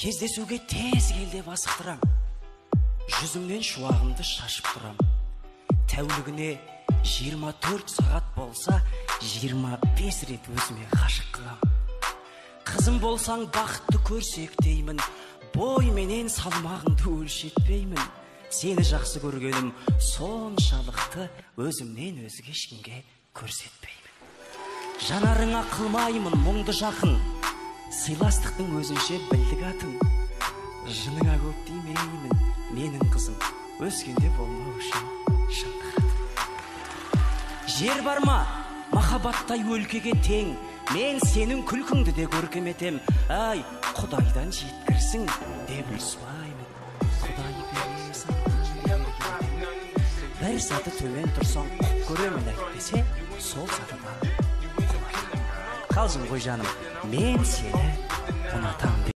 Кездесуге тез кел деп асықтырам, жүзімнен шуағымды шашып тұрам. Тәулігіне 24 сағат болса, 25 рет өзіме ғашық қылам. Қызым болсаң бақытты көрсек деймін, бой менен салмағыңды өлшетпеймін. Сені жақсы көргенім соншалықты, өзімнен өзге ешкімге көрсетпеймін. Жанарыңа қылмаймын мұңды жақын, сыйластықтың өзінше білдік атын. Жыныңа көп деймеймін, менің қызым, өскенде болмау үшін шындық атын. Жер бар ма, махаббаттай өлкеге тең, мен сенің күлкіңді де көркем етем. Ай, Құдайдан жеткірсің деп ұрыспаймын, Құдай бересің. Бір саты төмен тұрсаң құп көремін әйтпесе, сол сатыдан құлаймын. Қалжың ғой жаным, мен сені ұнатам.